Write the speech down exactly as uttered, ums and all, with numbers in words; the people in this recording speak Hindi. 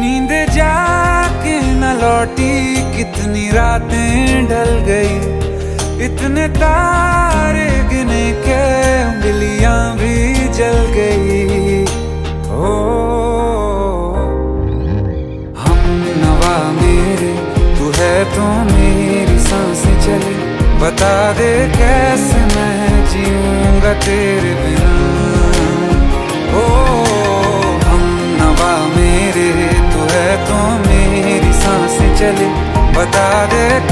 नींद जाके न लौटी, कितनी रातें ढल गई, इतने तारे गिने के उंगलियां भी जल गई। ओ हम नवा मेरे, तू है तो मेरी सांसें चले, बता दे कैसे मैं जीऊंगा तेरे बिना। ओ हम नवा मेरे, तू है तो मेरी सांसें चले, बता दे